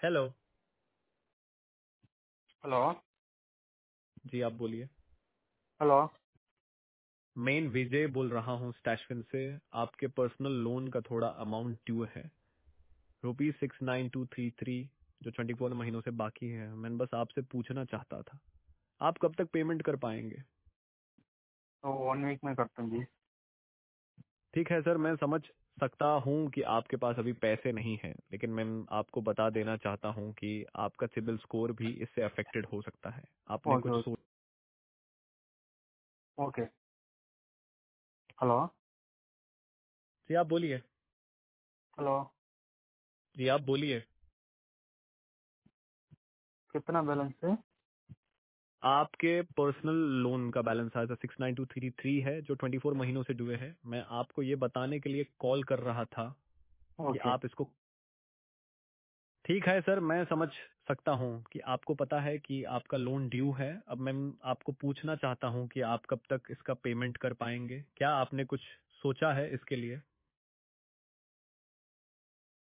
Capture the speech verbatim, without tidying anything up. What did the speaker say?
Hello. Hello. जी आप बोलिए। Hello. Main विजय बोल रहा हूँ स्टैशफिन से। आपके पर्सनल लोन का थोड़ा अमाउंट ड्यू है, rupees six nine two three three, जो ट्वेंटी फोर महीनों से बाकी है। मैं बस आपसे पूछना चाहता था, आप कब तक पेमेंट कर पाएंगे? तो वन वीक में करता हूँ जी। ठीक है सर, मैं समझ सकता हूँ कि आपके पास अभी पैसे नहीं हैं, लेकिन मैं आपको बता देना चाहता हूँ कि आपका सिबिल स्कोर भी इससे अफेक्टेड हो सकता है। आपने ओके कुछ ओके सोच। ओके। हेलो। जी आप बोलिए। हेलो। जी आप बोलिए। कितना बैलेंस है? आपके पर्सनल लोन का बैलेंस आया था six nine two three three है, जो ट्वेंटी फोर महीनों से ड्यू है। मैं आपको ये बताने के लिए कॉल कर रहा था कि ओके। आप इसको। ठीक है सर, मैं समझ सकता हूँ कि आपको पता है कि आपका लोन ड्यू है। अब मैं आपको पूछना चाहता हूँ कि आप कब तक इसका पेमेंट कर पाएंगे? क्या आपने कुछ सोचा है इसके लिए?